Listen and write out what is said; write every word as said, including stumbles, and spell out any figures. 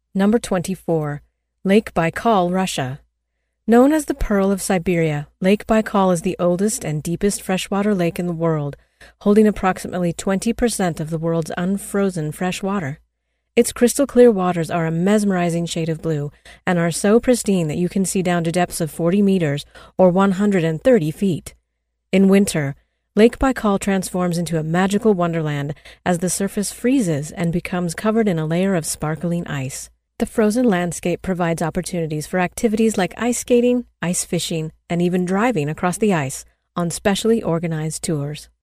Number twenty-four. Lake Baikal, Russia. Known as the Pearl of Siberia, Lake Baikal is the oldest and deepest freshwater lake in the world, holding approximately twenty percent of the world's unfrozen fresh water. Its crystal-clear waters are a mesmerizing shade of blue and are so pristine that you can see down to depths of forty meters or one hundred thirty feet. In winter, Lake Baikal transforms into a magical wonderland as the surface freezes and becomes covered in a layer of sparkling ice. The frozen landscape provides opportunities for activities like ice skating, ice fishing, and even driving across the ice on specially organized tours.